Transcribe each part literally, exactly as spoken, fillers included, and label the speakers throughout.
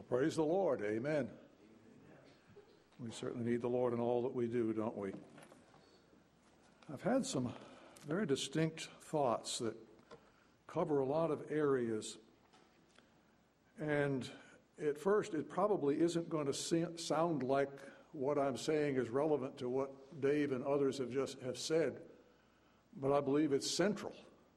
Speaker 1: Praise the Lord. Amen. We certainly need the Lord in all that we do, don't we? I've had some very distinct thoughts that cover a lot of areas. And at first, it probably isn't going to see, sound like what I'm saying is relevant to what Dave and others have just have said, but I believe it's central.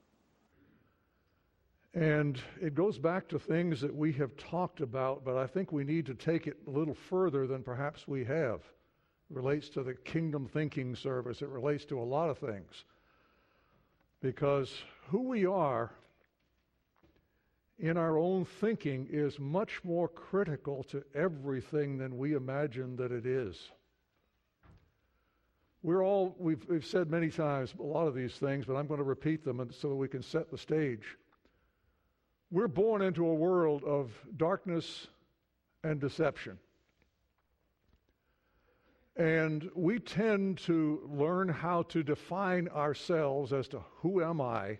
Speaker 1: And it goes back to things that we have talked about, but I think we need to take it a little further than perhaps we have. It relates to the Kingdom Thinking Service. It relates to a lot of things. Because who we are in our own thinking is much more critical to everything than we imagine that it is. We're all, we've, we've said many times a lot of these things, but I'm going to repeat them so that we can set the stage. We're born into a world of darkness and deception. And we tend to learn how to define ourselves as to who am I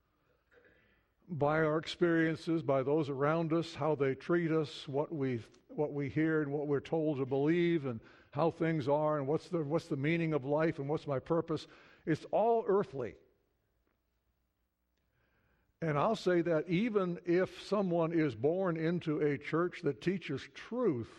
Speaker 1: by our experiences, by those around us, how they treat us, what we what we hear and what we're told to believe, and how things are, and what's the what's the meaning of life, and what's my purpose. It's all earthly. And I'll say that even if someone is born into a church that teaches truth,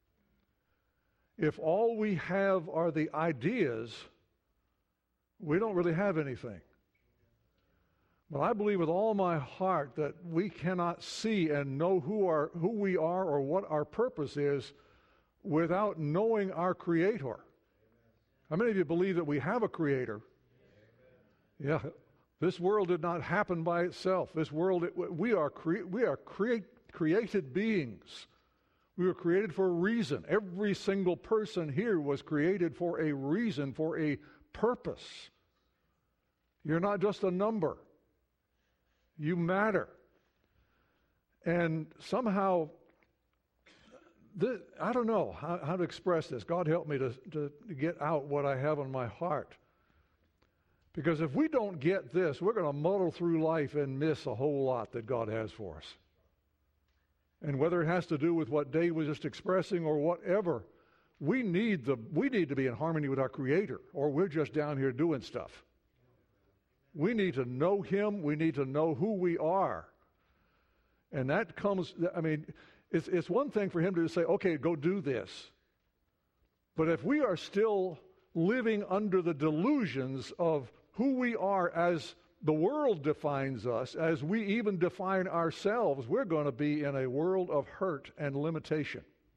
Speaker 1: if all we have are the ideas, we don't really have anything. But I believe with all my heart that we cannot see and know who are who we are or what our purpose is without knowing our Creator. How many of you believe that we have a Creator? Yeah. This world did not happen by itself. This world, it, we are cre- we are create, created beings. We were created for a reason. Every single person here was created for a reason, for a purpose. You're not just a number. You matter. And somehow, this, I don't know how, how to express this. God help me to, to get out what I have on my heart. Because if we don't get this, we're going to muddle through life and miss a whole lot that God has for us. And whether it has to do with what Dave was just expressing or whatever, we need the we need to be in harmony with our Creator, or we're just down here doing stuff. We need to know Him. We need to know who we are. And that comes, I mean, it's, it's one thing for Him to say, okay, go do this. But if we are still living under the delusions of who we are as the world defines us, as we even define ourselves, we're going to be in a world of hurt and limitation.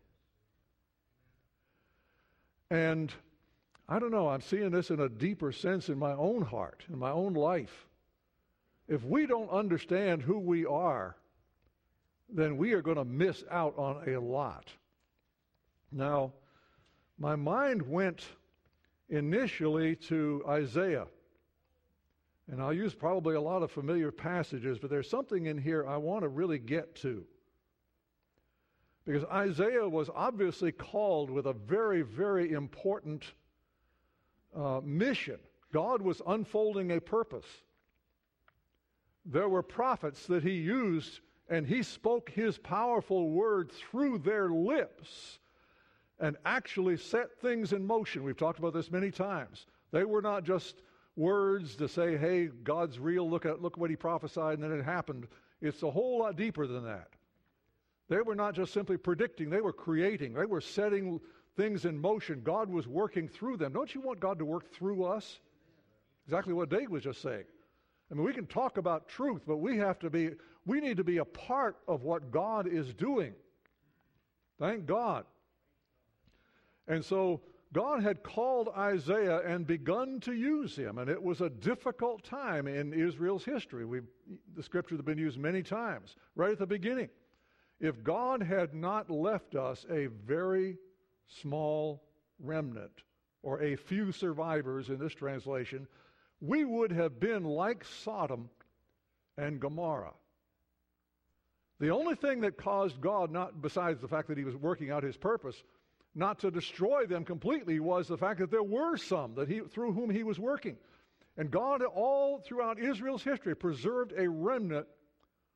Speaker 1: And I don't know, I'm seeing this in a deeper sense in my own heart, in my own life. If we don't understand who we are, then we are going to miss out on a lot. Now, my mind went initially to Isaiah. And I'll use probably a lot of familiar passages, but there's something in here I want to really get to. Because Isaiah was obviously called with a very, very important uh, mission. God was unfolding a purpose. There were prophets that he used, and he spoke his powerful word through their lips and actually set things in motion. We've talked about this many times. They were not just words to say, hey, God's real, look at look what he prophesied, and then it happened. It's a whole lot deeper than that. They were not just simply predicting, they were creating. They were setting things in motion. God was working through them. Don't you want God to work through us? Exactly what Dave was just saying. I mean, we can talk about truth, but we have to be, we need to be a part of what God is doing. Thank God. And so God had called Isaiah and begun to use him, and it was a difficult time in Israel's history. We've, the scriptures have been used many times, right at the beginning. If God had not left us a very small remnant, or a few survivors in this translation, we would have been like Sodom and Gomorrah. The only thing that caused God, not besides the fact that he was working out his purpose, not to destroy them completely, was the fact that there were some that he through whom he was working. And God, all throughout Israel's history, preserved a remnant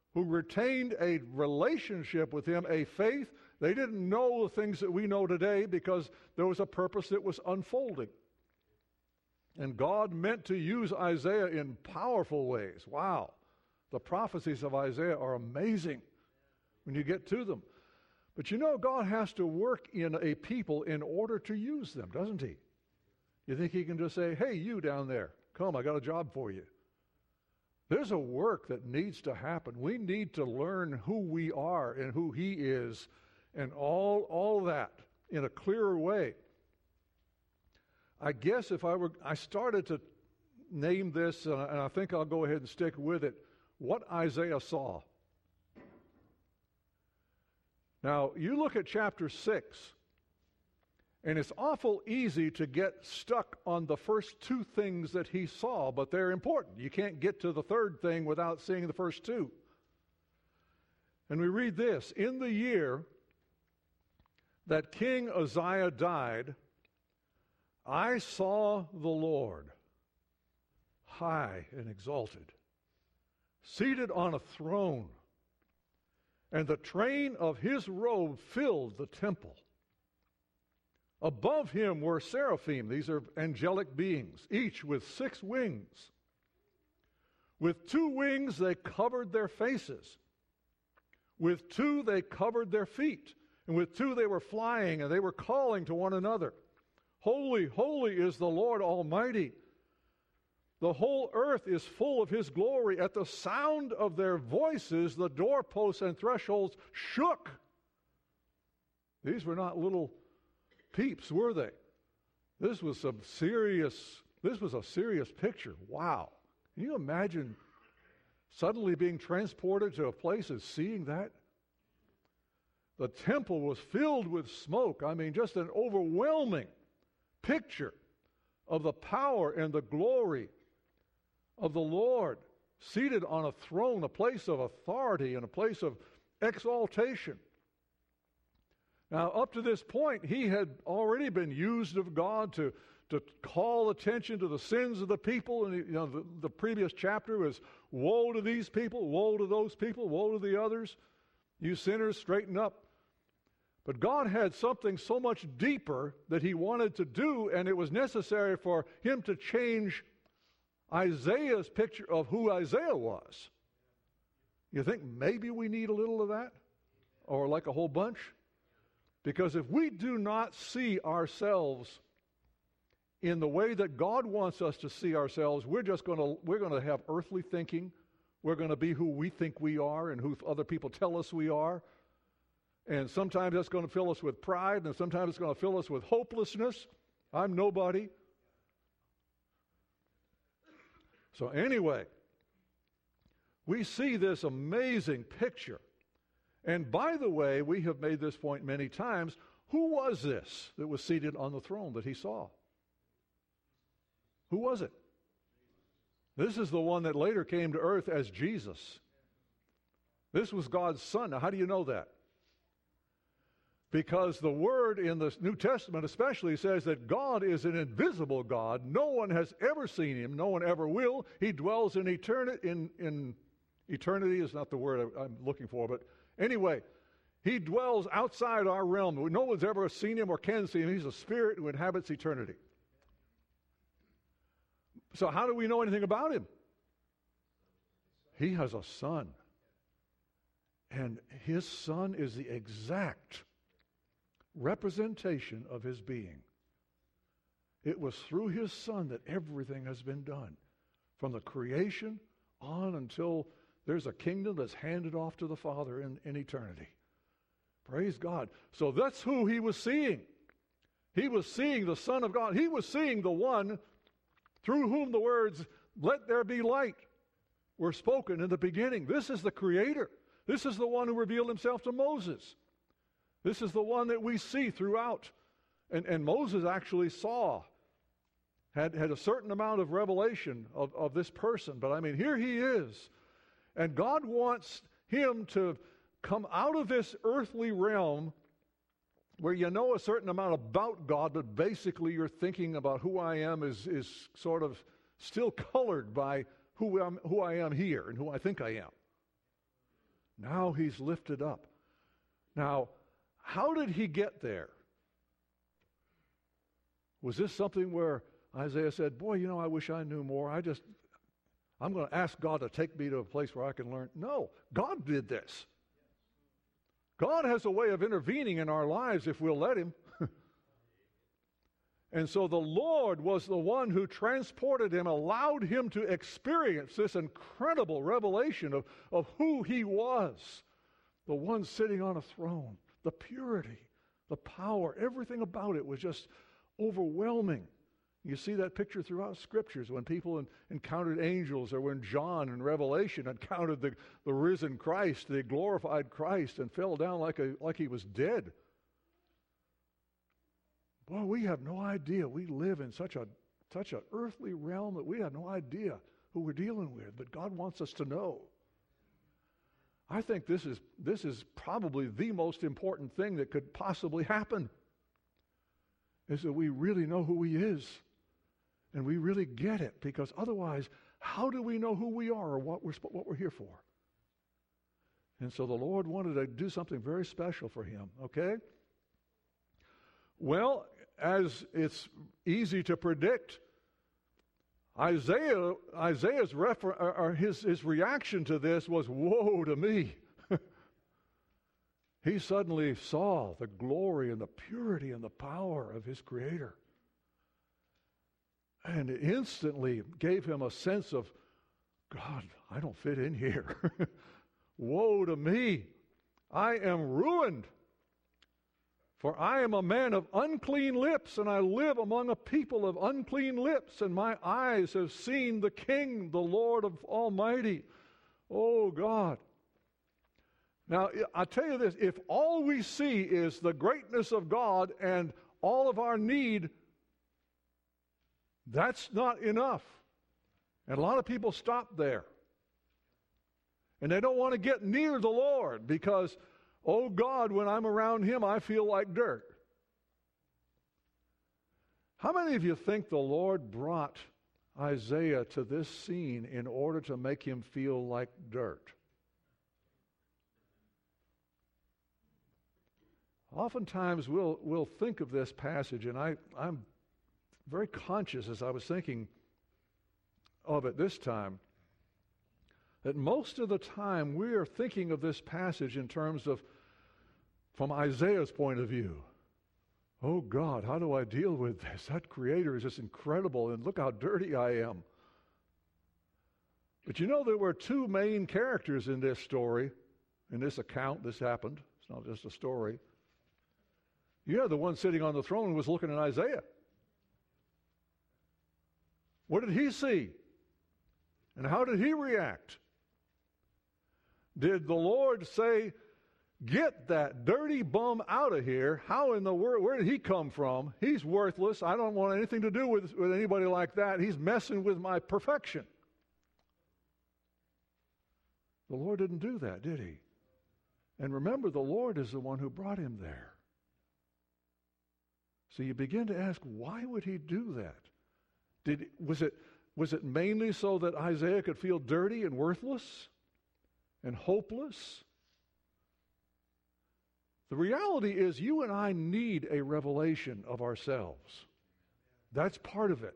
Speaker 1: who retained a relationship with him, a faith. They didn't know the things that we know today because there was a purpose that was unfolding. And God meant to use Isaiah in powerful ways. Wow. The prophecies of Isaiah are amazing when you get to them. But you know, God has to work in a people in order to use them, doesn't he? You think he can just say, hey, you down there, come, I got a job for you. There's a work that needs to happen. We need to learn who we are and who he is and all, all that in a clearer way. I guess if I were, I started to name this, uh, and I think I'll go ahead and stick with it, what Isaiah saw. Now, you look at chapter six, and it's awful easy to get stuck on the first two things that he saw, but they're important. You can't get to the third thing without seeing the first two. And we read this, in the year that King Uzziah died, I saw the Lord high and exalted, seated on a throne, and the train of his robe filled the temple. Above him were seraphim, these are angelic beings, each with six wings. With two wings they covered their faces. With two they covered their feet. And with two they were flying, and they were calling to one another. Holy, holy is the Lord Almighty. The whole earth is full of his glory. At the sound of their voices, the doorposts and thresholds shook. These were not little peeps, were they? This was some serious, this was a serious picture. Wow. Can you imagine suddenly being transported to a place and seeing that? The temple was filled with smoke. I mean, just an overwhelming picture of the power and the glory of the Lord seated on a throne, a place of authority and a place of exaltation. Now, up to this point, he had already been used of God to, to call attention to the sins of the people. And, you know, the, the previous chapter was, woe to these people, woe to those people, woe to the others. You sinners, straighten up. But God had something so much deeper that he wanted to do, and it was necessary for him to change Isaiah's picture of who Isaiah was. You think maybe we need a little of that? Or like a whole bunch? Because if we do not see ourselves in the way that God wants us to see ourselves, we're just going to we're going to have earthly thinking. We're going to be who we think we are and who other people tell us we are. And sometimes that's going to fill us with pride, and sometimes it's going to fill us with hopelessness. I'm nobody. So anyway, we see this amazing picture. And by the way, we have made this point many times. Who was this that was seated on the throne that he saw? Who was it? This is the one that later came to earth as Jesus. This was God's Son. Now, how do you know that? Because the Word in the New Testament especially says that God is an invisible God. No one has ever seen him. No one ever will. He dwells in eternity. In, in eternity is not the word I'm looking for, but anyway, he dwells outside our realm. No one's ever seen him or can see him. He's a spirit who inhabits eternity. So how do we know anything about him? He has a son. And his son is the exact representation of his being. It was through his son that everything has been done. From the creation on until there's a kingdom that's handed off to the Father in, in eternity. Praise God. So that's who he was seeing. He was seeing the Son of God. He was seeing the one through whom the words, "Let there be light," were spoken in the beginning. This is the Creator. This is the one who revealed himself to Moses. This is the one that we see throughout. And, and Moses actually saw, had, had a certain amount of revelation of, of this person. But I mean, here he is. And God wants him to come out of this earthly realm where you know a certain amount about God, but basically your thinking about who I am is, is sort of still colored by who, I'm, who I am here and who I think I am. Now he's lifted up. Now, how did he get there? Was this something where Isaiah said, boy, you know, I wish I knew more. I just, I'm going to ask God to take me to a place where I can learn. No, God did this. God has a way of intervening in our lives if we'll let him. And so the Lord was the one who transported him, allowed him to experience this incredible revelation of, of who he was. The one sitting on a throne, the purity, the power, everything about it was just overwhelming. You see that picture throughout Scriptures when people in, encountered angels, or when John in Revelation encountered the, the risen Christ, the glorified Christ, and fell down like, a, like he was dead. Boy, we have no idea. We live in such a such an earthly realm that we have no idea who we're dealing with, but God wants us to know. I think this is this is probably the most important thing that could possibly happen, is that we really know who he is, and we really get it, because otherwise, how do we know who we are or what we're what we're here for? And so the Lord wanted to do something very special for him, okay? Well, as it's easy to predict, Isaiah, Isaiah's refer, or his, his reaction to this was, woe to me. He suddenly saw the glory and the purity and the power of his Creator. And it instantly gave him a sense of, God, I don't fit in here. Woe to me. I am ruined. For I am a man of unclean lips, and I live among a people of unclean lips, and my eyes have seen the King, the Lord of Almighty. Oh, God. Now, I tell you this, if all we see is the greatness of God and all of our need, that's not enough. And a lot of people stop there. And they don't want to get near the Lord because, oh God, when I'm around him, I feel like dirt. How many of you think the Lord brought Isaiah to this scene in order to make him feel like dirt? Oftentimes we'll, we'll think of this passage, and I, I'm very conscious as I was thinking of it this time, that most of the time we are thinking of this passage in terms of, from Isaiah's point of view. Oh God, how do I deal with this? That Creator is just incredible, and look how dirty I am. But you know, there were two main characters in this story, in this account. This happened. It's not just a story. Yeah, the one sitting on the throne was looking at Isaiah. What did he see? And how did he react? Did the Lord say, get that dirty bum out of here? How in the world, where did he come from? He's worthless. I don't want anything to do with, with anybody like that. He's messing with my perfection. The Lord didn't do that, did he? And remember, the Lord is the one who brought him there. So you begin to ask, why would he do that? Did, was it, was it mainly so that Isaiah could feel dirty and worthless and hopeless? The reality is you and I need a revelation of ourselves. That's part of it.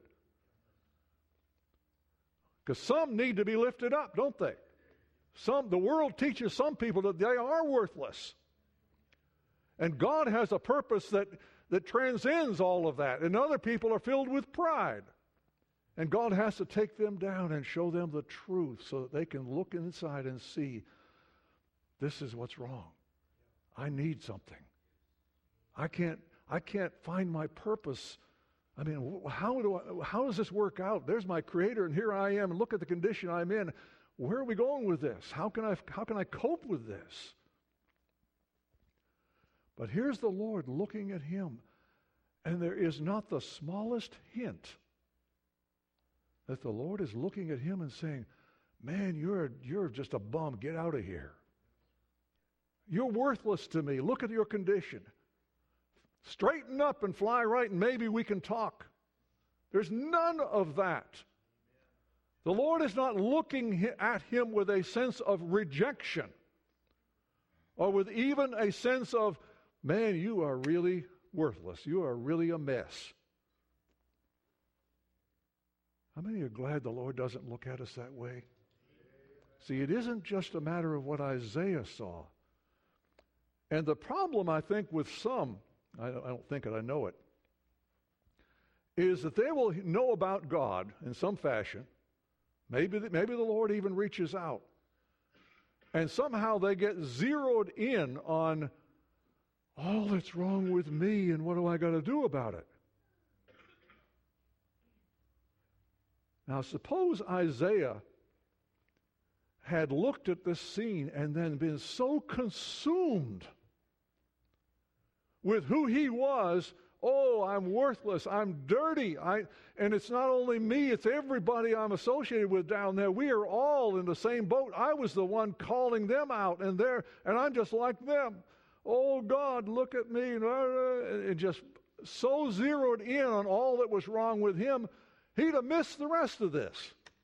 Speaker 1: Because some need to be lifted up, don't they? Some, the world teaches some people that they are worthless. And God has a purpose that, that transcends all of that. And other people are filled with pride. And God has to take them down and show them the truth so that they can look inside and see, this is what's wrong. I need something. I can't, I can't find my purpose. I mean, how do I, how does this work out? There's my Creator, and here I am, and look at the condition I'm in. Where are we going with this? How can I, how can I cope with this? But here's the Lord looking at him, and there is not the smallest hint that the Lord is looking at him and saying, man, you're, you're just a bum. Get out of here. You're worthless to me. Look at your condition. Straighten up and fly right, and maybe we can talk. There's none of that. The Lord is not looking at him with a sense of rejection. or with even a sense of, man, you are really worthless. You are really a mess. How many are glad the Lord doesn't look at us that way? See, it isn't just a matter of what Isaiah saw. And the problem, I think, with some, I don't think it, I know it, is that they will know about God in some fashion. Maybe, maybe the Lord even reaches out. And somehow they get zeroed in on all that's wrong with me and what do I got to do about it? Now, suppose Isaiah had looked at this scene and then been so consumed with who he was. Oh, I'm worthless. I'm dirty. I, and it's not only me, it's everybody I'm associated with down there. We are all in the same boat. I was the one calling them out, and they're, and I'm just like them. Oh, God, look at me. And just so zeroed in on all that was wrong with him, he'd have missed the rest of this.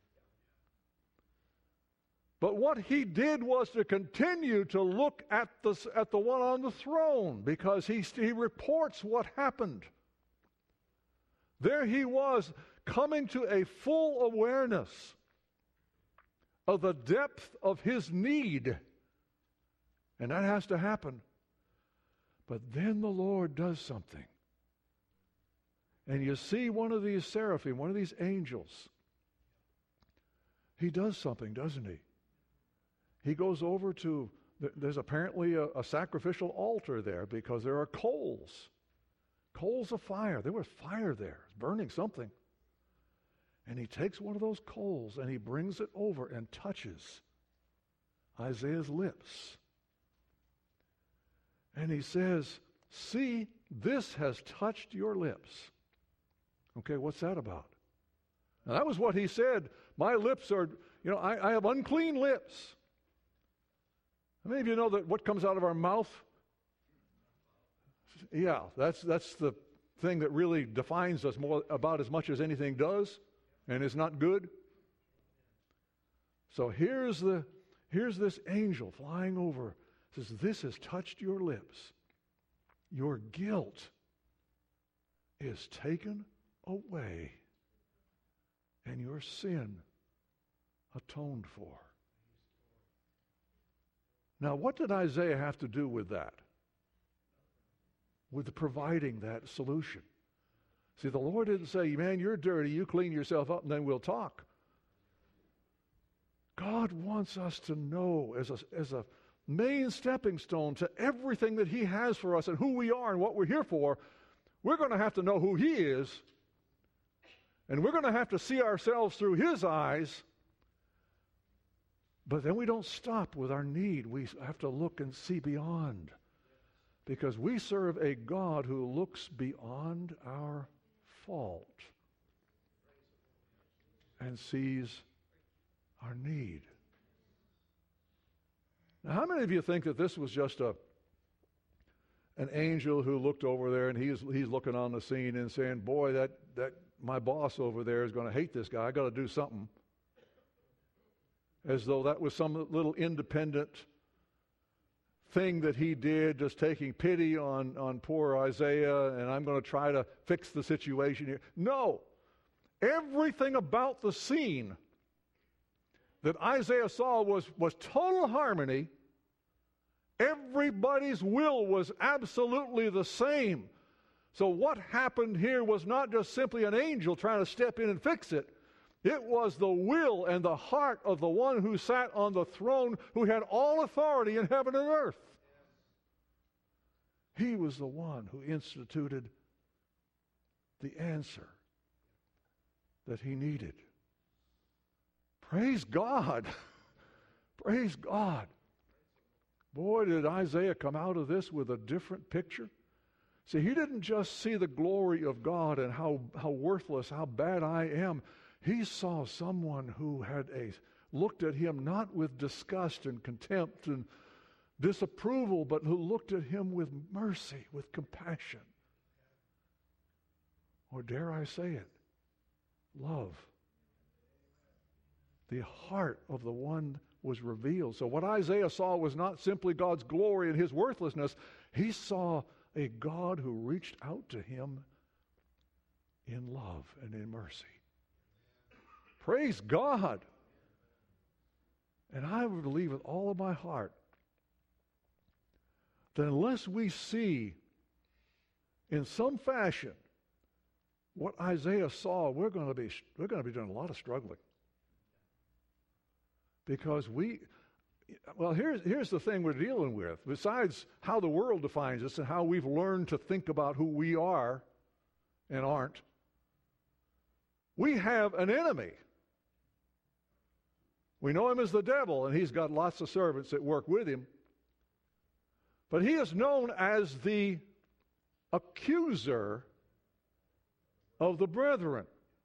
Speaker 1: But what he did was to continue to look at the, at the one on the throne, because he, he reports what happened. There he was, coming to a full awareness of the depth of his need. And that has to happen. But then the Lord does something. And you see one of these seraphim, one of these angels, he does something, doesn't he? He goes over to, there's apparently a, a sacrificial altar there because there are coals. Coals of fire. There was fire there. It's burning something. And he takes one of those coals and he brings it over and touches Isaiah's lips. And he says, see, this has touched your lips. Okay, what's that about? Now, that was what he said. My lips are, you know, I, I have unclean lips. How many of you know that what comes out of our mouth? Yeah, that's that's the thing that really defines us more about as much as anything does, and is not good. So here's the here's this angel flying over. Says, this has touched your lips. Your guilt is taken away, and your sin atoned for. Now, what did Isaiah have to do with that? With providing that solution. See, the Lord didn't say, man, you're dirty, you clean yourself up, and then we'll talk. God wants us to know as a, as a main stepping stone to everything that he has for us and who we are and what we're here for. We're going to have to know who he is, and we're going to have to see ourselves through his eyes. But then we don't stop with our need. We have to look and see beyond. Because we serve a God who looks beyond our fault and sees our need. Now, how many of you think that this was just a an angel who looked over there and he's he's looking on the scene and saying, boy, that, that my boss over there is going to hate this guy. I got to do something. As though that was some little independent thing that he did, just taking pity on, on poor Isaiah, and I'm going to try to fix the situation here. No. Everything about the scene that Isaiah saw was, was total harmony. Everybody's will was absolutely the same. So what happened here was not just simply an angel trying to step in and fix it. It was the will and the heart of the one who sat on the throne, who had all authority in heaven and earth. He was the one who instituted the answer that he needed. Praise God. Praise God. Boy, did Isaiah come out of this with a different picture. See, he didn't just see the glory of God and how, how worthless, how bad I am. He saw someone who had a looked at him not with disgust and contempt and disapproval, but who looked at him with mercy, with compassion. Or dare I say it, love. The heart of the one was revealed. So what Isaiah saw was not simply God's glory and his worthlessness. He saw a God who reached out to him in love and in mercy. Praise God. And I believe with all of my heart that unless we see in some fashion what Isaiah saw, we're going to be we're going to be doing a lot of struggling. Because we, well, here's, here's the thing we're dealing with. Besides how the world defines us and how we've learned to think about who we are and aren't, we have an enemy. We know him as the devil, and he's got lots of servants that work with him. But he is known as the accuser of the brethren.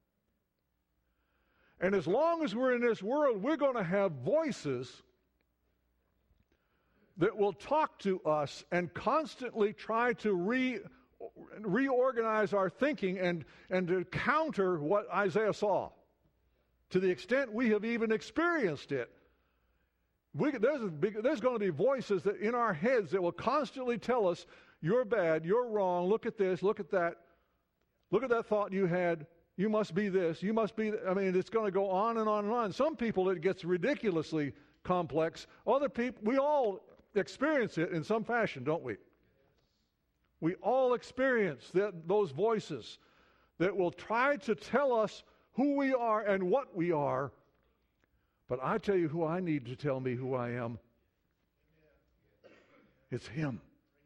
Speaker 1: And as long as we're in this world, we're going to have voices that will talk to us and constantly try to re, reorganize our thinking and, and to counter what Isaiah saw. To the extent we have even experienced it. We, there's, a big, there's going to be voices that in our heads that will constantly tell us, you're bad, you're wrong, look at this, look at that, look at that thought you had. You must be this. You must be... Th- I mean, it's going to go on and on and on. Some people, it gets ridiculously complex. Other people, we all experience it in some fashion, don't we? We all experience that, those voices that will try to tell us who we are and what we are. But I tell you who I need to tell me who I am. It's him.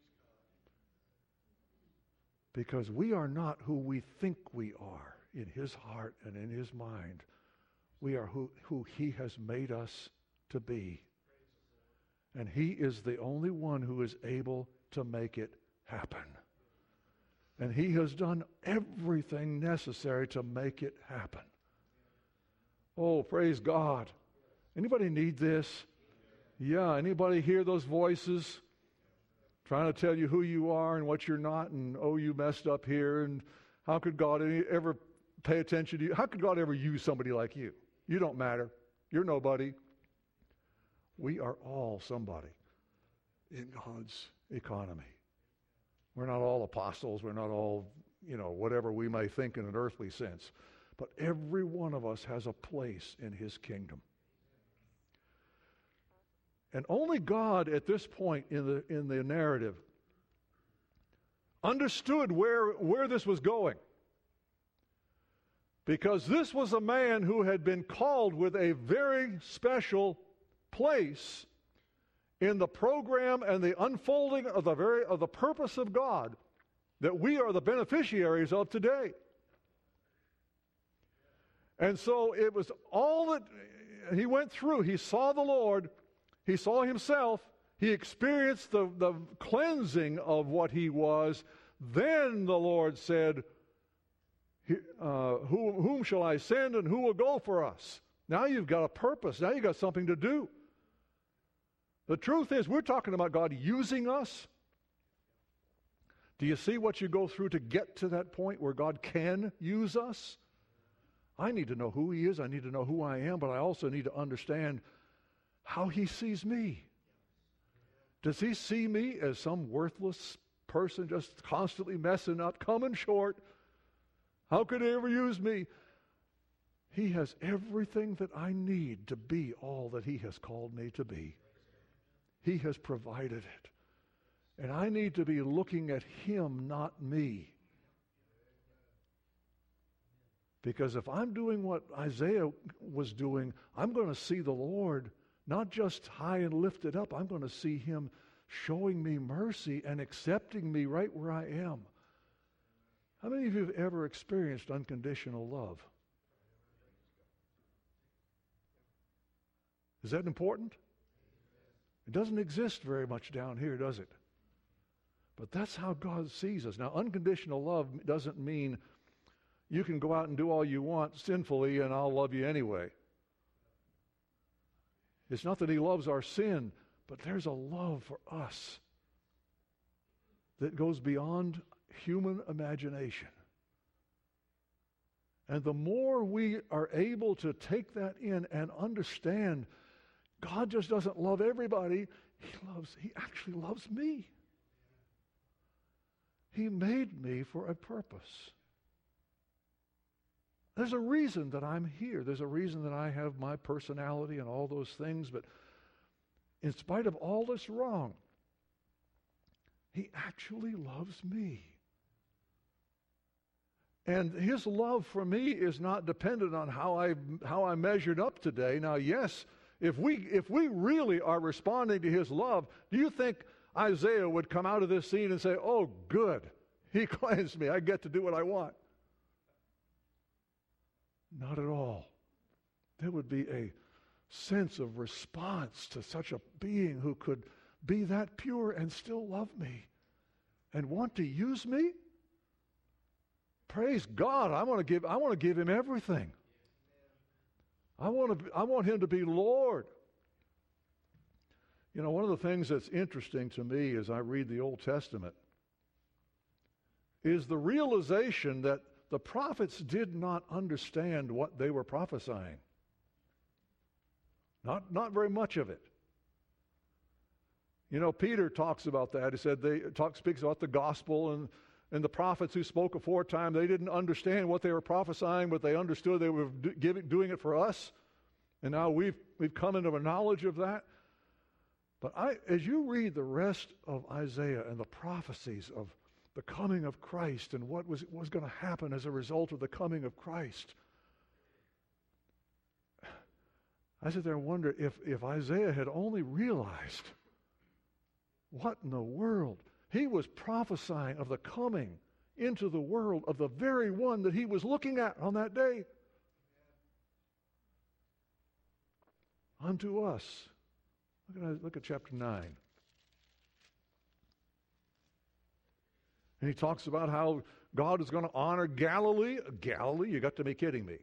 Speaker 1: Because we are not who we think we are. In his heart and in his mind, we are who, who he has made us to be. And he is the only one who is able to make it happen. And he has done everything necessary to make it happen. Oh, praise God. Anybody need this? Yeah, anybody hear those voices trying to tell you who you are and what you're not, and oh, you messed up here, and how could God ever pay attention to you? How could God ever use somebody like you? You don't matter. You're nobody. We are all somebody in God's economy. We're not all apostles. We're not all, you know, whatever we may think in an earthly sense. But every one of us has a place in his kingdom. And only God at this point in the in the narrative understood where, where this was going. Because this was a man who had been called with a very special place in the program and the unfolding of the very of the purpose of God that we are the beneficiaries of today. And so it was all that he went through. He saw the Lord. He saw himself. He experienced the, the cleansing of what he was. Then the Lord said, uh, who, whom shall I send and who will go for us? Now you've got a purpose. Now you've got something to do. The truth is, we're talking about God using us. Do you see what you go through to get to that point where God can use us? I need to know who he is. I need to know who I am, but I also need to understand how he sees me. Does he see me as some worthless person just constantly messing up, coming short? How could he ever use me? He has everything that I need to be all that he has called me to be. He has provided it. And I need to be looking at him, not me. Because if I'm doing what Isaiah was doing, I'm going to see the Lord not just high and lifted up. I'm going to see him showing me mercy and accepting me right where I am. How many of you have ever experienced unconditional love? Is that important? It doesn't exist very much down here, does it? But that's how God sees us. Now, unconditional love doesn't mean you can go out and do all you want sinfully and I'll love you anyway. It's not that he loves our sin, but there's a love for us that goes beyond human imagination. And the more we are able to take that in and understand God just doesn't love everybody. He loves, he actually loves me. He made me for a purpose. There's a reason that I'm here. There's a reason that I have my personality and all those things, but in spite of all this wrong, he actually loves me. And his love for me is not dependent on how I how I measured up today. Now, yes, if we if we really are responding to his love, do you think Isaiah would come out of this scene and say, "Oh, good, he cleansed me. I get to do what I want"? Not at all. There would be a sense of response to such a being who could be that pure and still love me and want to use me. Praise God. I want to give I want to give him everything. I want to I want him to be Lord. You know, one of the things that's interesting to me as I read the Old Testament is the realization that the prophets did not understand what they were prophesying. Not, not very much of it. You know, Peter talks about that. He said they talk, speaks about the gospel, and, and the prophets who spoke aforetime, they didn't understand what they were prophesying, but they understood they were do, giving, doing it for us. And now we've we've come into a knowledge of that. But I, as you read the rest of Isaiah and the prophecies of the coming of Christ and what was, was going to happen as a result of the coming of Christ, I sit there and wonder if, if Isaiah had only realized what in the world. He was prophesying of the coming into the world of the very one that he was looking at on that day. Unto us. Look at, look at chapter nine. And he talks about how God is going to honor Galilee. Galilee? You got to be kidding me.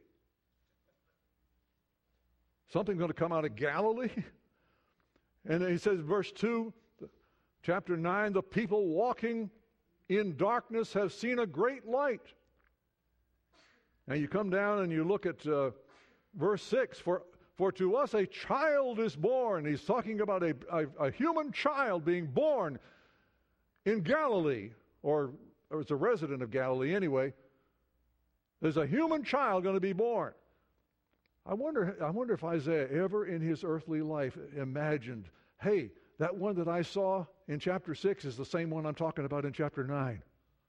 Speaker 1: Something's going to come out of Galilee? And he says, verse two, chapter nine, the people walking in darkness have seen a great light. Now you come down and you look at uh, verse six, for, for to us a child is born. He's talking about a, a, a human child being born in Galilee. Or, or it's a resident of Galilee anyway. There's a human child going to be born. I wonder, I wonder if Isaiah ever in his earthly life imagined, hey, that one that I saw in chapter six is the same one I'm talking about in chapter nine.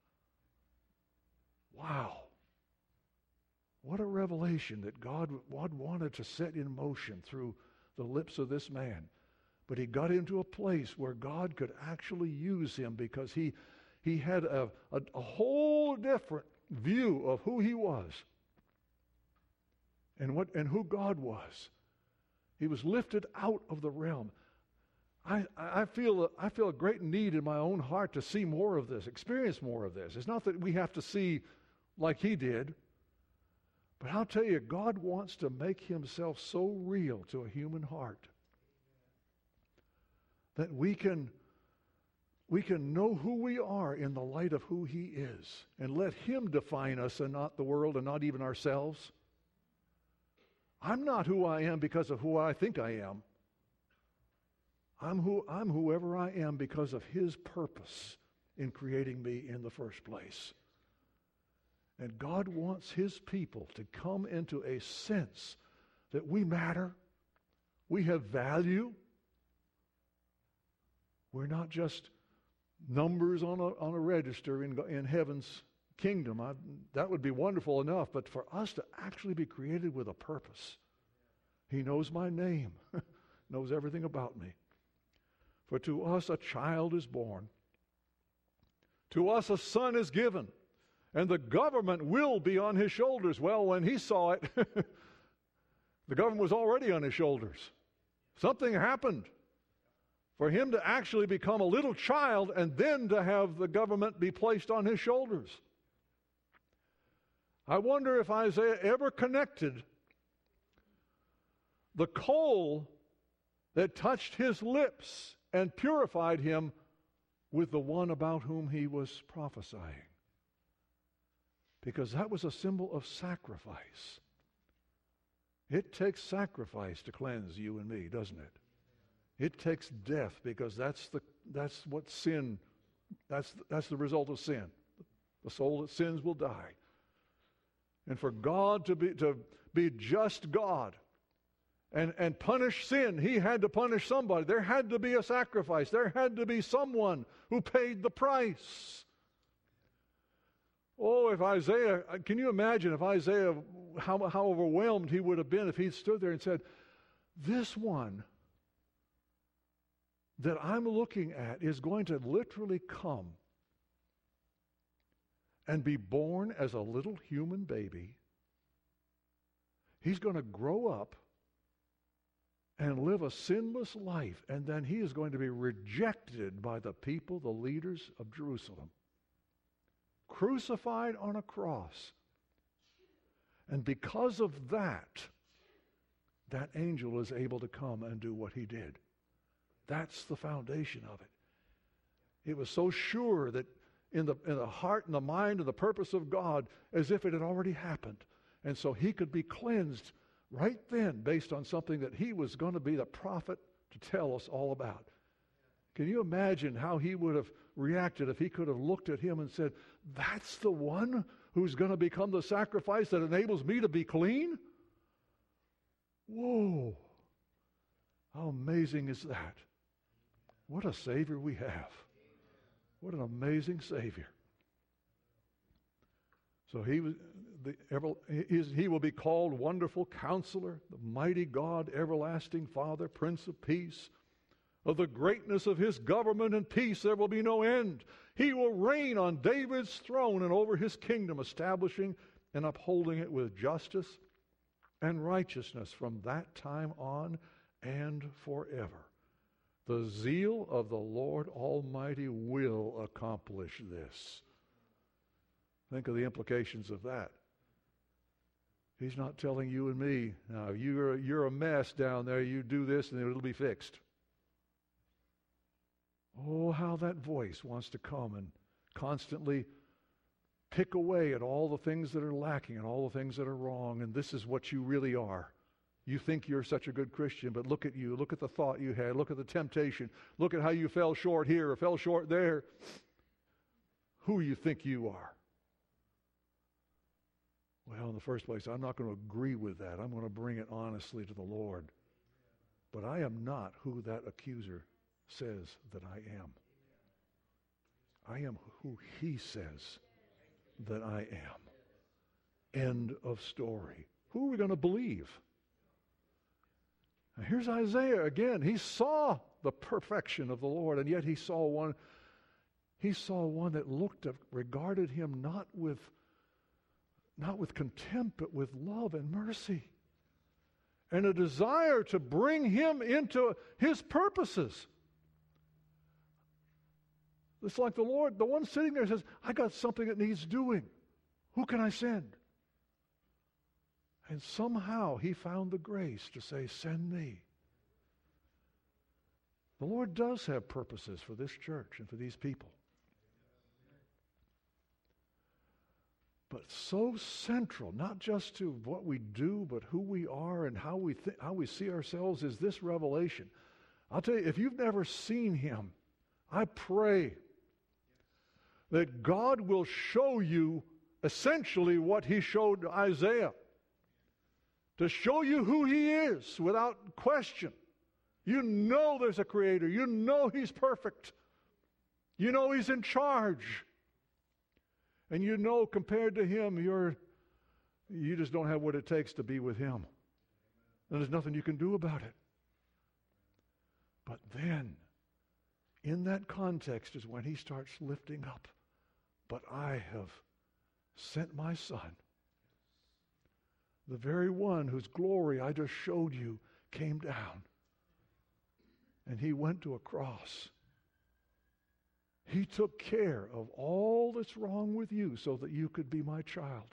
Speaker 1: Wow. What a revelation that God, God wanted to set in motion through the lips of this man. But he got into a place where God could actually use him because he He had a, a, a whole different view of who he was and what and who God was. He was lifted out of the realm. I, I feel I feel a great need in my own heart to see more of this, experience more of this. It's not that we have to see like he did, but I'll tell you, God wants to make himself so real to a human heart that we can We can know who we are in the light of who he is and let him define us and not the world and not even ourselves. I'm not who I am because of who I think I am. I'm who I'm whoever I am because of his purpose in creating me in the first place. And God wants his people to come into a sense that we matter, we have value. We're not just numbers on a on a register in in heaven's kingdom. I, that would be wonderful enough, but for us to actually be created with a purpose. He knows my name, knows everything about me. For to us a child is born. To us a son is given, and the government will be on his shoulders. Well, when he saw it, the government was already on his shoulders. Something happened for him to actually become a little child and then to have the government be placed on his shoulders. I wonder if Isaiah ever connected the coal that touched his lips and purified him with the one about whom he was prophesying. Because that was a symbol of sacrifice. It takes sacrifice to cleanse you and me, doesn't it? It takes death, because that's the that's what sin, that's that's the result of sin. The soul that sins will die. And for God to be to be just God and, and punish sin, he had to punish somebody. There had to be a sacrifice. There had to be someone who paid the price. Oh, if Isaiah, can you imagine if Isaiah, how, how overwhelmed he would have been if he stood there and said, this one that I'm looking at is going to literally come and be born as a little human baby. He's going to grow up and live a sinless life, and then he is going to be rejected by the people, the leaders of Jerusalem. Crucified on a cross. And because of that, that angel is able to come and do what he did. That's the foundation of it. It was so sure that in the, in the heart and the mind and the purpose of God, as if it had already happened. And so he could be cleansed right then based on something that he was going to be the prophet to tell us all about. Can you imagine how he would have reacted if he could have looked at him and said, that's the one who's going to become the sacrifice that enables me to be clean? Whoa! How amazing is that? What a Savior we have. What an amazing Savior. So he was the ever, he, he will be called Wonderful Counselor, the Mighty God, Everlasting Father, Prince of Peace. Of the greatness of his government and peace there will be no end. He will reign on David's throne and over his kingdom, establishing and upholding it with justice and righteousness from that time on and forever. The zeal of the Lord Almighty will accomplish this. Think of the implications of that. He's not telling you and me, now, you're, you're a mess down there, you do this and it'll be fixed. Oh, how that voice wants to come and constantly pick away at all the things that are lacking and all the things that are wrong, and this is what you really are. You think you're such a good Christian, but look at you. Look at the thought you had. Look at the temptation. Look at how you fell short here or fell short there. Who you think you are. Well, in the first place, I'm not going to agree with that. I'm going to bring it honestly to the Lord. But I am not who that accuser says that I am. I am who he says that I am. End of story. Who are we going to believe? Now here's Isaiah again. He saw the perfection of the Lord, and yet he saw one he saw one that looked at, regarded him not with not with contempt, but with love and mercy. And a desire to bring him into his purposes. It's like the Lord, the one sitting there says, I got something that needs doing. Who can I send? And somehow he found the grace to say, send me. The Lord does have purposes for this church and for these people. But so central, not just to what we do, but who we are and how we th- how we see ourselves, is this revelation. I'll tell you, if you've never seen him, I pray that God will show you essentially what he showed Isaiah. To show you who he is without question. You know there's a creator. You know he's perfect. You know he's in charge. And you know compared to him, you're, you just don't have what it takes to be with him. And there's nothing you can do about it. But then, in that context is when he starts lifting up. But I have sent my son. The very one whose glory I just showed you came down. And he went to a cross. He took care of all that's wrong with you so that you could be my child.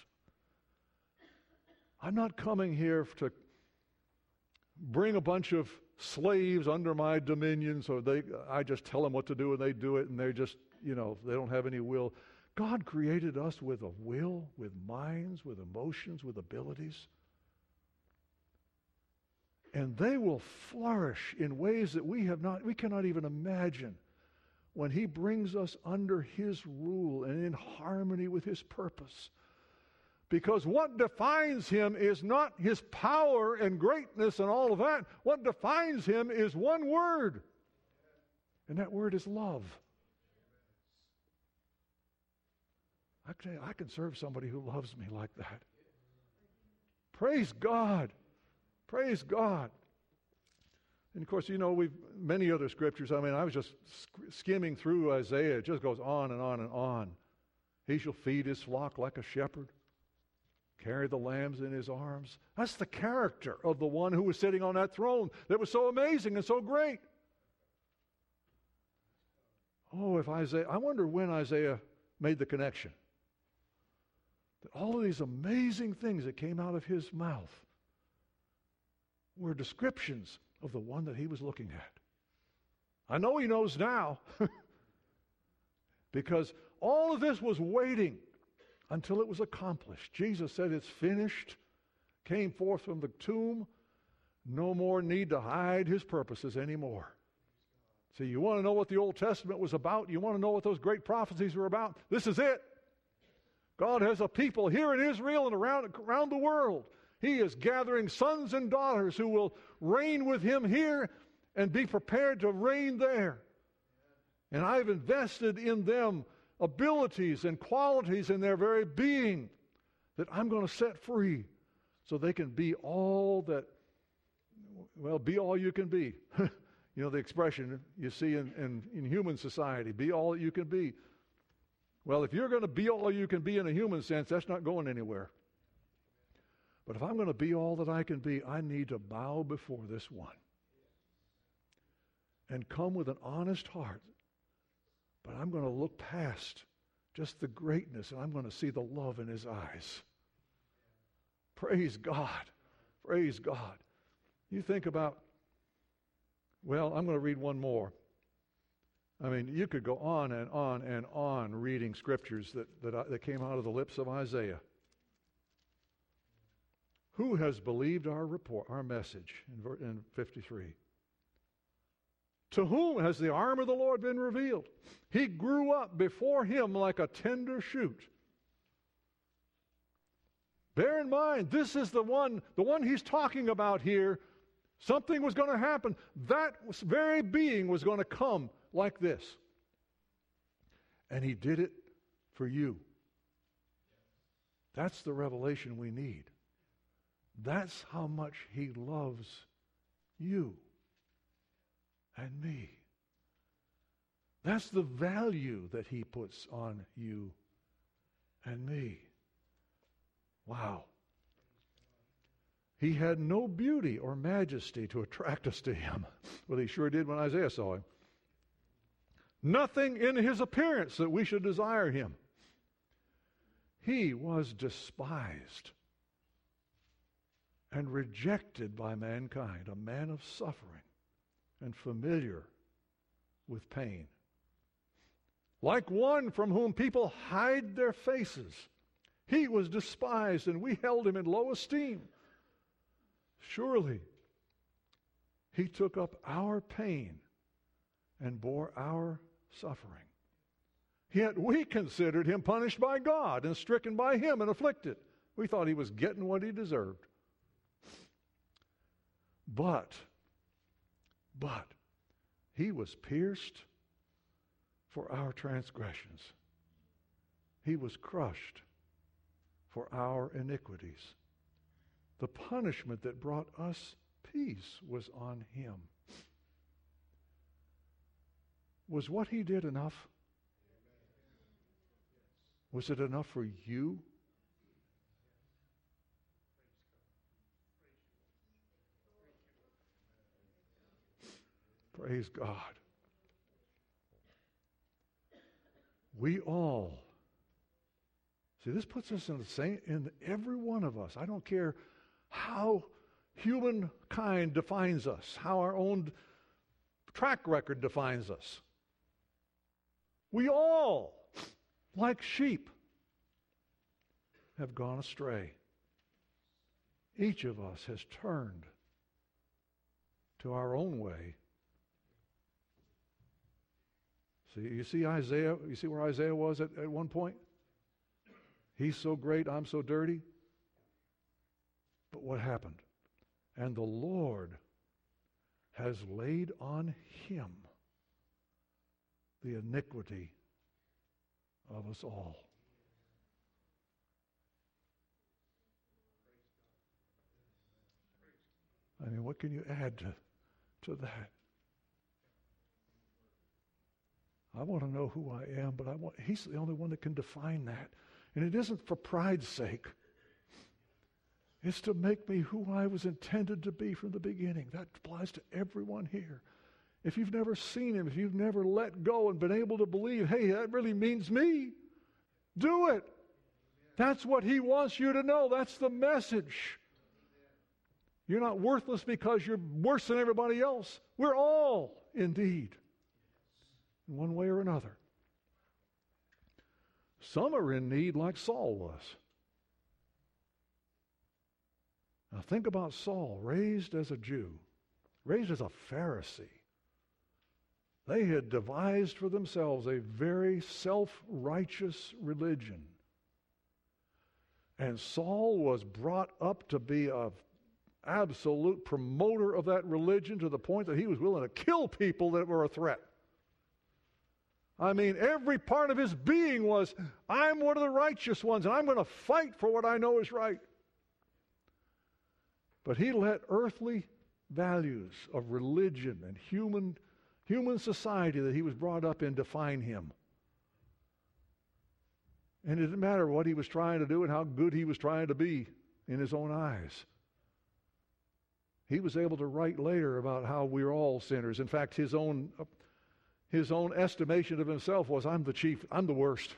Speaker 1: I'm not coming here to bring a bunch of slaves under my dominion so they I just tell them what to do and they do it and they just, you know, they don't have any will. God created us with a will, with minds, with emotions, with abilities. And they will flourish in ways that we have not, we cannot even imagine when He brings us under His rule and in harmony with His purpose. Because what defines Him is not His power and greatness and all of that. What defines Him is one word. And that word is love. I can, I can serve somebody who loves me like that. Praise God. Praise God. And of course, you know, we've many other scriptures. I mean, I was just skimming through Isaiah. It just goes on and on and on. He shall feed His flock like a shepherd, carry the lambs in His arms. That's the character of the one who was sitting on that throne that was so amazing and so great. Oh, if Isaiah, I wonder when Isaiah made the connection. That all of these amazing things that came out of his mouth were descriptions of the one that he was looking at. I know he knows now because all of this was waiting until it was accomplished. Jesus said, it's finished, came forth from the tomb, no more need to hide His purposes anymore. See, you want to know what the Old Testament was about? You want to know what those great prophecies were about? This is it. God has a people here in Israel and around, around the world. He is gathering sons and daughters who will reign with Him here and be prepared to reign there. And I've invested in them abilities and qualities in their very being that I'm going to set free so they can be all that, well, be all you can be. You know the expression you see in, in, in human society, be all that you can be. Well, if you're going to be all you can be in a human sense, that's not going anywhere. But if I'm going to be all that I can be, I need to bow before this one and come with an honest heart. But I'm going to look past just the greatness, and I'm going to see the love in His eyes. Praise God. Praise God. You think about, well, I'm going to read one more. I mean, you could go on and on and on reading scriptures that, that, that came out of the lips of Isaiah. Who has believed our report, our message in, in fifty-three? To whom has the arm of the Lord been revealed? He grew up before Him like a tender shoot. Bear in mind, this is the one, the one He's talking about here. Something was going to happen. That very being was going to come like this. And He did it for you. That's the revelation we need. That's how much He loves you and me. That's the value that He puts on you and me. Wow. He had no beauty or majesty to attract us to Him. Well, He sure did when Isaiah saw Him. Nothing in His appearance that we should desire Him. He was despised and rejected by mankind, a man of suffering and familiar with pain. Like one from whom people hide their faces, He was despised, and we held Him in low esteem. Surely He took up our pain and bore our suffering. Yet we considered Him punished by God and stricken by Him and afflicted. We thought He was getting what He deserved. But, but, He was pierced for our transgressions. He was crushed for our iniquities. The punishment that brought us peace was on Him. Was what He did enough? Was it enough for you? Praise God. We all, see, this puts us in the same, in every one of us. I don't care how humankind defines us, how our own track record defines us. We all, like sheep, have gone astray. Each of us has turned to our own way. See, you see Isaiah, you see where Isaiah was at, at one point? He's so great, I'm so dirty. But what happened? And the Lord has laid on him the iniquity of us all. I mean, what can you add to, to that? I want to know who I am, but I want, he's the only one that can define that. And it isn't for pride's sake. It's to make me who I was intended to be from the beginning. That applies to everyone here. If you've never seen him, if you've never let go and been able to believe, hey, that really means me, do it. That's what he wants you to know. That's the message. You're not worthless because you're worse than everybody else. We're all, indeed, in one way or another. Some are in need like Saul was. Now think about Saul, raised as a Jew, raised as a Pharisee. They had devised for themselves a very self-righteous religion. And Saul was brought up to be an absolute promoter of that religion to the point that he was willing to kill people that were a threat. I mean, every part of his being was, I'm one of the righteous ones, and I'm going to fight for what I know is right. But he let earthly values of religion and human, human society that he was brought up in define him. And it didn't matter what he was trying to do and how good he was trying to be in his own eyes. He was able to write later about how we're all sinners. In fact, his own... His own estimation of himself was, I'm the chief, I'm the worst.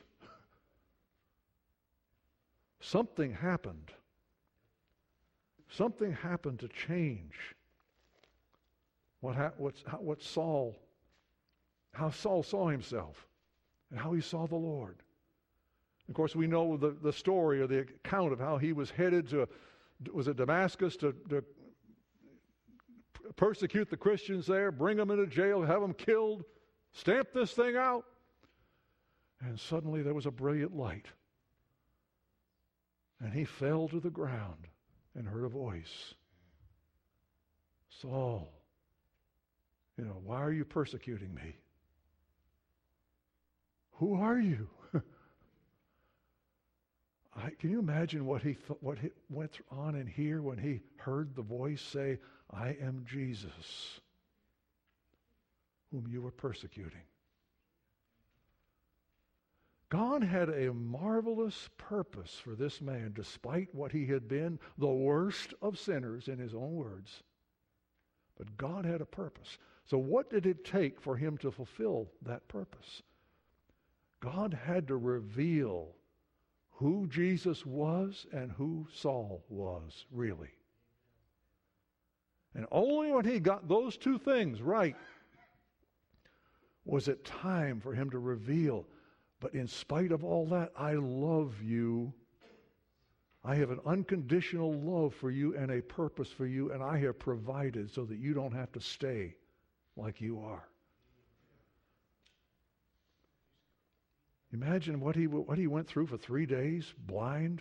Speaker 1: Something happened. Something happened to change what, ha- what's, how, what Saul, how Saul saw himself and how he saw the Lord. Of course, we know the, the story or the account of how he was headed to, was it Damascus, to, to persecute the Christians there, bring them into jail, have them killed. Stamp this thing out. And suddenly there was a brilliant light. And he fell to the ground and heard a voice. Saul, you know, why are you persecuting me? Who are you? I, can you imagine what he th- what he went on in here when he heard the voice say, I am Jesus, whom you were persecuting? God had a marvelous purpose for this man, despite what he had been, the worst of sinners in his own words. But God had a purpose. So what did it take for him to fulfill that purpose? God had to reveal who Jesus was and who Saul was, really. And only when he got those two things right was it time for him to reveal, but in spite of all that, I love you. I have an unconditional love for you and a purpose for you, and I have provided so that you don't have to stay like you are. Imagine what he, what he went through for three days, blind.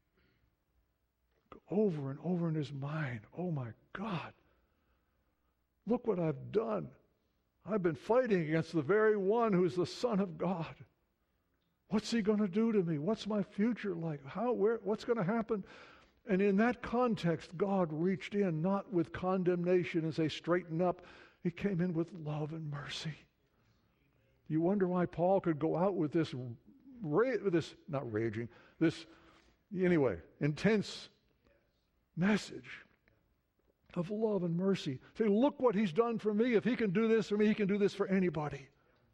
Speaker 1: Over and over in his mind, oh my God, look what I've done. I've been fighting against the very one who's the Son of God. What's he going to do to me? What's my future like? How, where, what's going to happen? And in that context, God reached in, not with condemnation and say, straighten up. He came in with love and mercy. You wonder why Paul could go out with this, ra- this not raging, this, anyway, intense message of love and mercy. Say, look what he's done for me. If he can do this for me, he can do this for anybody.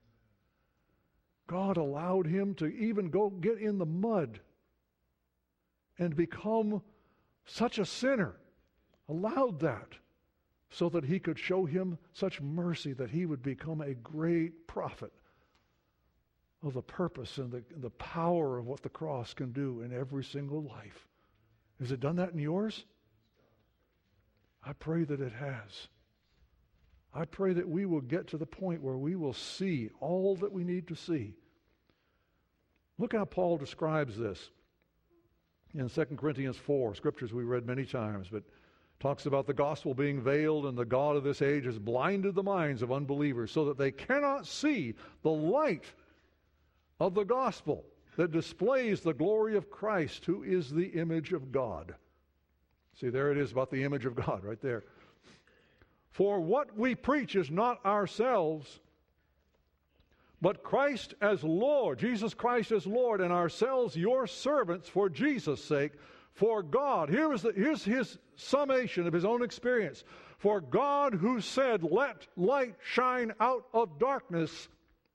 Speaker 1: God allowed him to even go get in the mud and become such a sinner. Allowed that so that he could show him such mercy that he would become a great prophet of the purpose and the, the power of what the cross can do in every single life. Has it done that in yours? I pray that it has. I pray that we will get to the point where we will see all that we need to see. Look how Paul describes this in Second Corinthians four, scriptures we read many times, but talks about the gospel being veiled, and the God of this age has blinded the minds of unbelievers so that they cannot see the light of the gospel that displays the glory of Christ, who is the image of God. See, there it is about the image of God right there. For what we preach is not ourselves, but Christ as Lord, Jesus Christ as Lord, and ourselves your servants for Jesus' sake. For God, here is the, here's his summation of his own experience. For God, who said, let light shine out of darkness,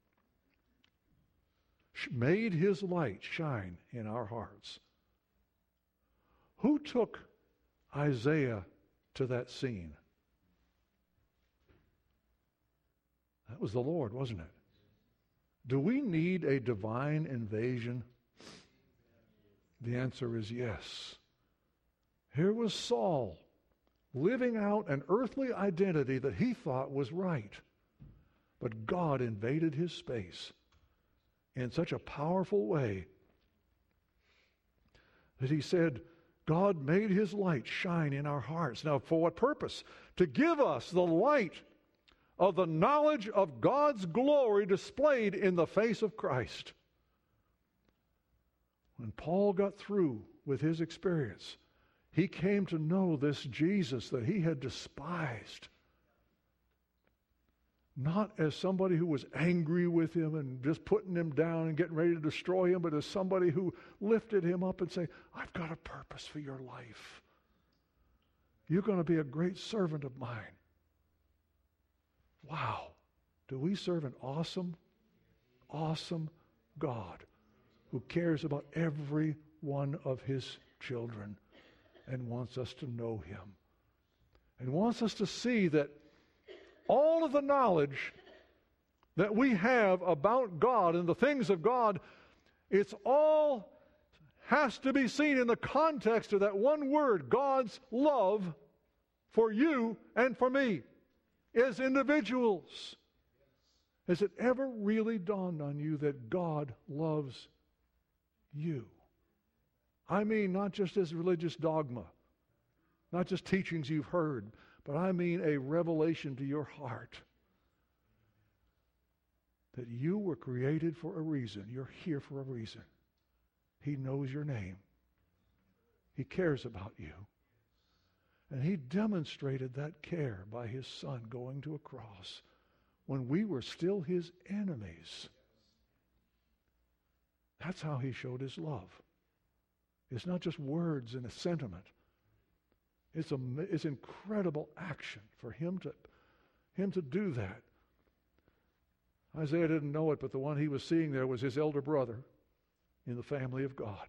Speaker 1: made his light shine in our hearts. Who took Isaiah to that scene? That was the Lord, wasn't it? Do we need a divine invasion? The answer is yes. Here was Saul living out an earthly identity that he thought was right. But God invaded his space in such a powerful way that he said, God made his light shine in our hearts. Now, for what purpose? To give us the light of the knowledge of God's glory displayed in the face of Christ. When Paul got through with his experience, he came to know this Jesus that he had despised. Not as somebody who was angry with him and just putting him down and getting ready to destroy him, but as somebody who lifted him up and said, I've got a purpose for your life. You're going to be a great servant of mine. Wow. Do we serve an awesome, awesome God who cares about every one of his children and wants us to know him and wants us to see that all of the knowledge that we have about God and the things of God, it's all has to be seen in the context of that one word, God's love for you and for me as individuals. Has it ever really dawned on you that God loves you? I mean, not just as religious dogma, not just teachings you've heard, but I mean a revelation to your heart that you were created for a reason. You're here for a reason. He knows your name. He cares about you. And he demonstrated that care by his Son going to a cross when we were still his enemies. That's how he showed his love. It's not just words and a sentiment. It's a it's incredible action for him to him to do that. Isaiah didn't know it, but the one he was seeing there was his elder brother in the family of God.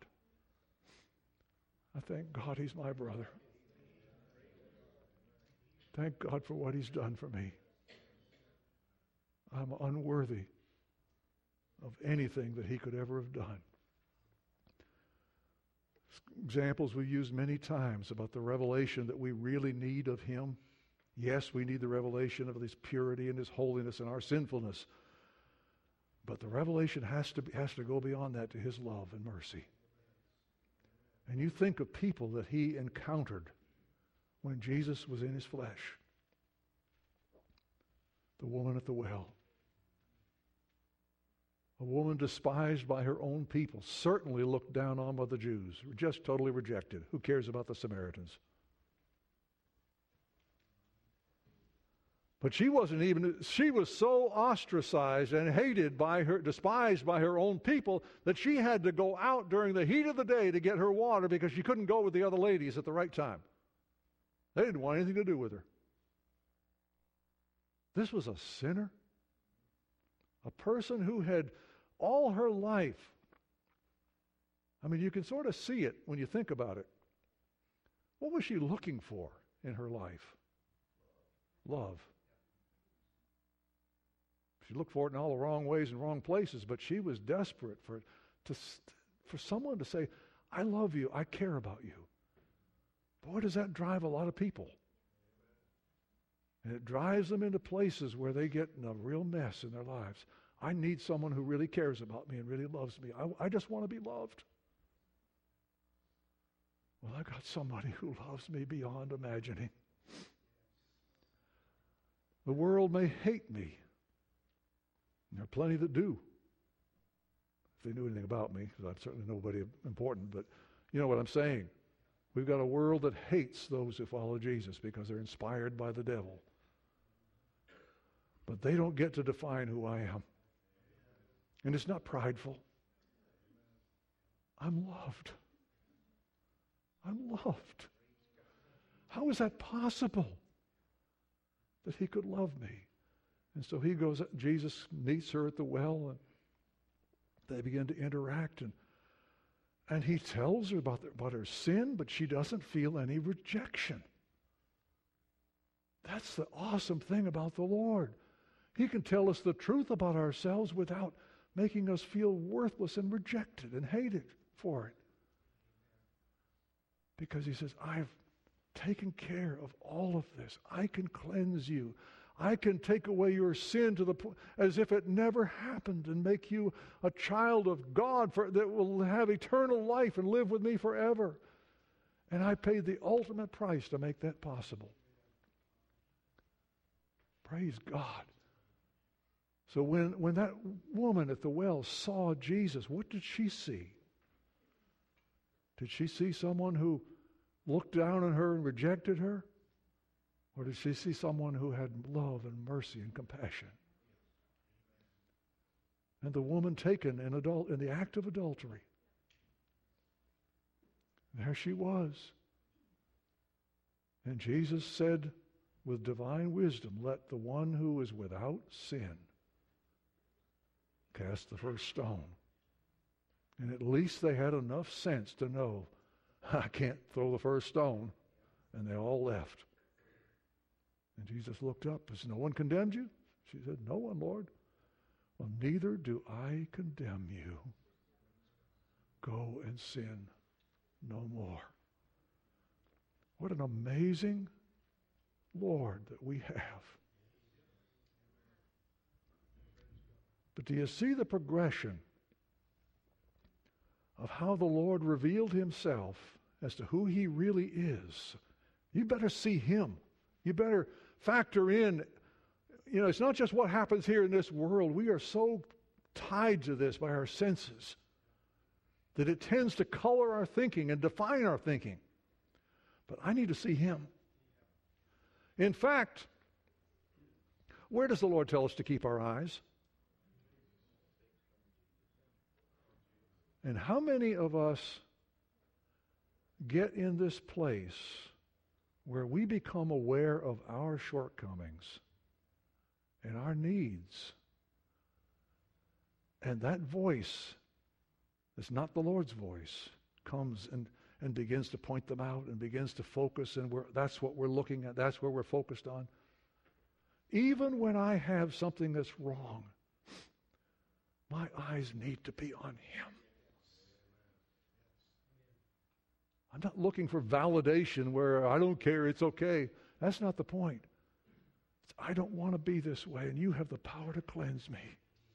Speaker 1: I thank God he's my brother. Thank God for what he's done for me. I'm unworthy of anything that he could ever have done. Examples we use many times about the revelation that we really need of him. Yes, we need the revelation of his purity and his holiness and our sinfulness. But the revelation has to be, has to go beyond that to his love and mercy. And you think of people that he encountered when Jesus was in his flesh. The woman at the well. A woman despised by her own people, certainly looked down on by the Jews, just totally rejected. Who cares about the Samaritans? But she wasn't even, she was so ostracized and hated by her, despised by her own people, that she had to go out during the heat of the day to get her water because she couldn't go with the other ladies at the right time. They didn't want anything to do with her. This was a sinner. A person who had all her life, I mean, you can sort of see it when you think about it. What was she looking for in her life? Love. She looked for it in all the wrong ways and wrong places, but she was desperate for, to, for someone to say, I love you, I care about you. Boy, does that drive a lot of people. And it drives them into places where they get in a real mess in their lives. I need someone who really cares about me and really loves me. I, I just want to be loved. Well, I got somebody who loves me beyond imagining. The world may hate me. And there are plenty that do. If they knew anything about me, because I'm certainly nobody important, but you know what I'm saying. We've got a world that hates those who follow Jesus because they're inspired by the devil. But they don't get to define who I am. And it's not prideful. I'm loved. I'm loved. How is that possible? That he could love me. And so he goes, Jesus meets her at the well, and they begin to interact, and and he tells her about, the, about her sin, but she doesn't feel any rejection. That's the awesome thing about the Lord. He can tell us the truth about ourselves without making us feel worthless and rejected and hated for it. Because he says, I've taken care of all of this. I can cleanse you. I can take away your sin to the point as if it never happened and make you a child of God for, that will have eternal life and live with me forever. And I paid the ultimate price to make that possible. Praise God. So when, when that woman at the well saw Jesus, what did she see? Did she see someone who looked down on her and rejected her? Or did she see someone who had love and mercy and compassion? And the woman taken in, adult, in the act of adultery. There she was. And Jesus said with divine wisdom, let the one who is without sin cast the first stone. And at least they had enough sense to know, I can't throw the first stone. And they all left. And Jesus looked up. Has no one condemned you? She said, no one, Lord. Well, neither do I condemn you. Go and sin no more. What an amazing Lord that we have. But do you see the progression of how the Lord revealed himself as to who he really is? You better see him. You better factor in, you know, it's not just what happens here in this world. We are so tied to this by our senses that it tends to color our thinking and define our thinking. But I need to see him. In fact, where does the Lord tell us to keep our eyes? And how many of us get in this place where we become aware of our shortcomings and our needs, and that voice that's not the Lord's voice comes and, and begins to point them out and begins to focus, and we're, that's what we're looking at, that's where we're focused on. Even when I have something that's wrong, my eyes need to be on him. I'm not looking for validation where I don't care, it's okay. That's not the point. It's, I don't want to be this way, and you have the power to cleanse me.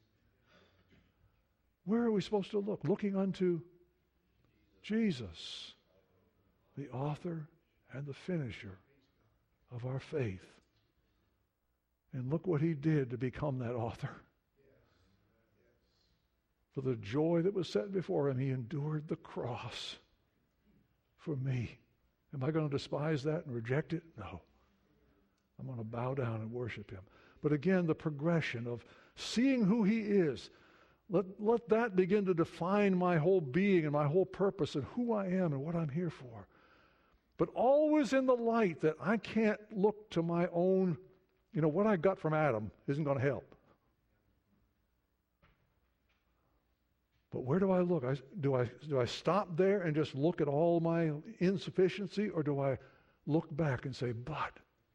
Speaker 1: Where are we supposed to look? Looking unto Jesus, the author and the finisher of our faith. And look what he did to become that author. For the joy that was set before him, he endured the cross. For me. Am I going to despise that and reject it? No. I'm going to bow down and worship him. But again, the progression of seeing who he is, let, let that begin to define my whole being and my whole purpose and who I am and what I'm here for. But always in the light that I can't look to my own, you know, what I got from Adam isn't going to help. But where do I look? I, do I do I stop there and just look at all my insufficiency, or do I look back and say, but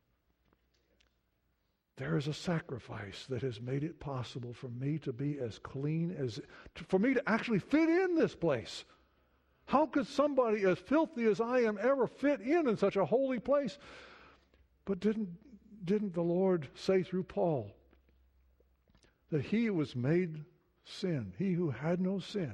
Speaker 1: there is a sacrifice that has made it possible for me to be as clean as, to, for me to actually fit in this place. How could somebody as filthy as I am ever fit in in such a holy place? But didn't didn't the Lord say through Paul that he was made sin, he who had no sin,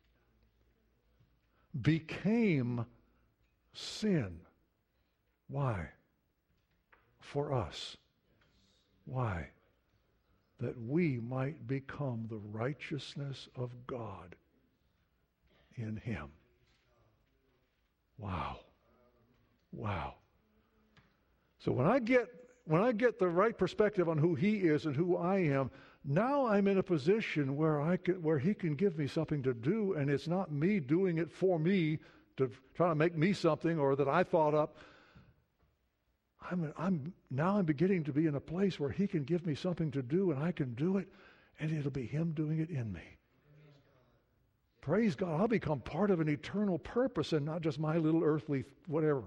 Speaker 1: became sin? Why? For us. Why? That we might become the righteousness of God in him. Wow. Wow. So when I get when I get the right perspective on who he is and who I am, now I'm in a position where I can, where he can give me something to do, and it's not me doing it for me to try to make me something or that I thought up. I'm, I'm now I'm beginning to be in a place where he can give me something to do, and I can do it, and it'll be him doing it in me. Praise God. I'll become part of an eternal purpose and not just my little earthly whatever.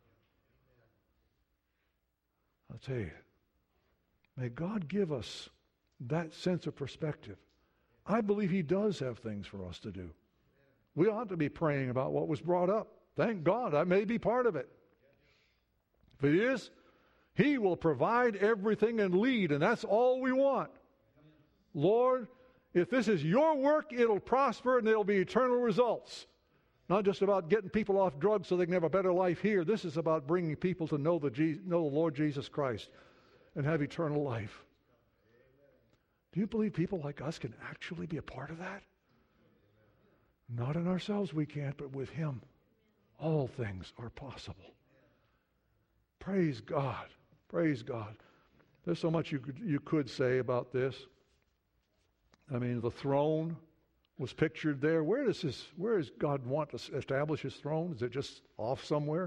Speaker 1: I'll tell you, may God give us that sense of perspective. I believe he does have things for us to do. We ought to be praying about what was brought up. Thank God, I may be part of it. If it is, he will provide everything and lead, and that's all we want. Lord, if this is your work, it'll prosper and there'll be eternal results. Not just about getting people off drugs so they can have a better life here. This is about bringing people to know the, Je- know the Lord Jesus Christ and have eternal life. Do you believe people like us can actually be a part of that? Not in ourselves we can't, but with him, all things are possible. Praise God. Praise God. There's so much you could, you could say about this. I mean, the throne was pictured there. Where does this, where does God want to establish his throne? Is it just off somewhere?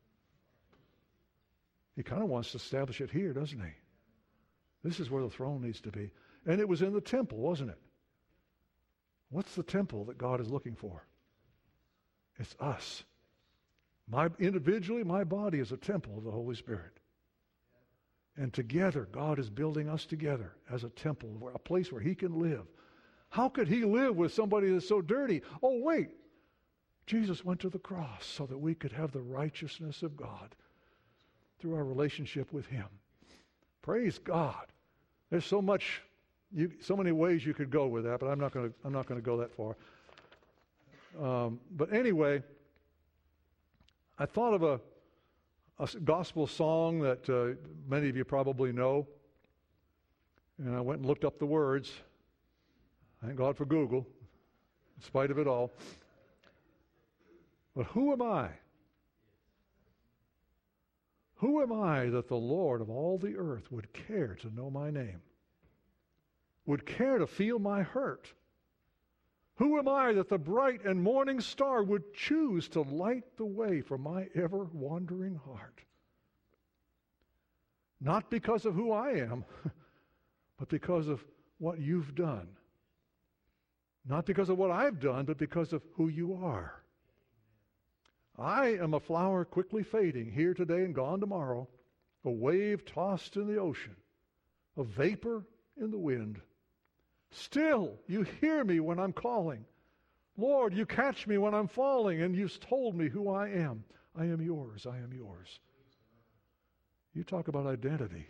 Speaker 1: He kind of wants to establish it here, doesn't he? This is where the throne needs to be. And it was in the temple, wasn't it? What's the temple that God is looking for? It's us. My, individually, my body is a temple of the Holy Spirit. And together, God is building us together as a temple, where, a place where he can live. How could he live with somebody that's so dirty? Oh, wait. Jesus went to the cross so that we could have the righteousness of God through our relationship with him. Praise God. There's so much, you, so many ways you could go with that, but I'm not going to. I'm not going to go that far. Um, but anyway, I thought of a, a gospel song that uh, many of you probably know, and I went and looked up the words. Thank God for Google, in spite of it all. But who am I? Who am I that the Lord of all the earth would care to know my name? Would care to feel my hurt? Who am I that the bright and morning star would choose to light the way for my ever-wandering heart? Not because of who I am, but because of what you've done. Not because of what I've done, but because of who you are. I am a flower quickly fading, here today and gone tomorrow, a wave tossed in the ocean, a vapor in the wind. Still, you hear me when I'm calling. Lord, you catch me when I'm falling, and you've told me who I am. I am yours, I am yours. You talk about identity.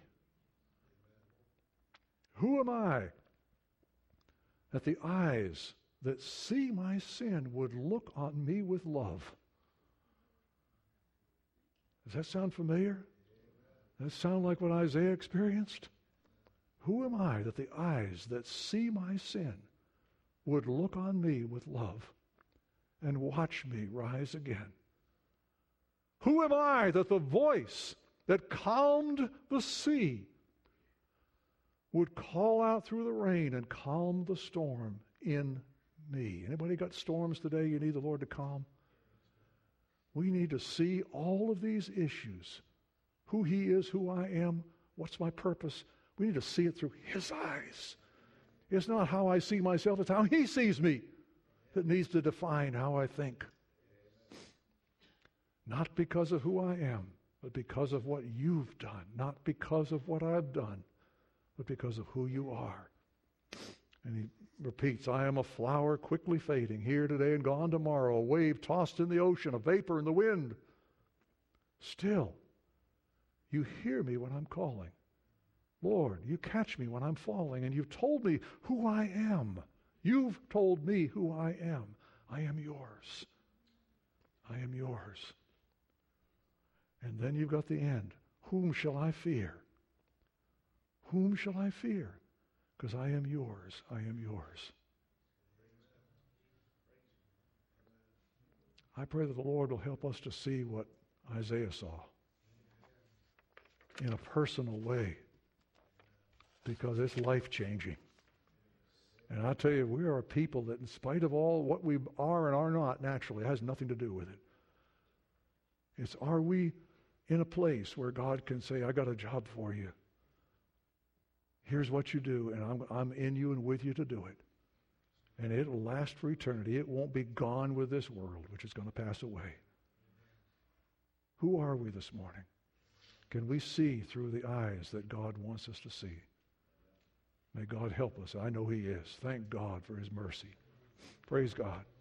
Speaker 1: Who am I that the eyes that see my sin would look on me with love? Does that sound familiar? Does that sound like what Isaiah experienced? Who am I that the eyes that see my sin would look on me with love and watch me rise again? Who am I that the voice that calmed the sea would call out through the rain and calm the storm in me? Anybody got storms today you need the Lord to calm? We need to see all of these issues. Who he is, who I am, what's my purpose. We need to see it through his eyes. It's not how I see myself, it's how he sees me that needs to define how I think. Not because of who I am, but because of what you've done. Not because of what I've done, but because of who you are. And he repeats, I am a flower quickly fading, here today and gone tomorrow, a wave tossed in the ocean, a vapor in the wind. Still, you hear me when I'm calling. Lord, you catch me when I'm falling, and you've told me who I am. You've told me who I am. I am yours. I am yours. And then you've got the end. Whom shall I fear? Whom shall I fear? Because I am yours. I am yours. I pray that the Lord will help us to see what Isaiah saw in a personal way, because it's life-changing. And I tell you, we are a people that, in spite of all what we are and are not naturally, it has nothing to do with it. It's, are we in a place where God can say, I got a job for you. Here's what you do, and I'm, I'm in you and with you to do it. And it will last for eternity. It won't be gone with this world, which is going to pass away. Who are we this morning? Can we see through the eyes that God wants us to see? May God help us. I know he is. Thank God for his mercy. Praise God.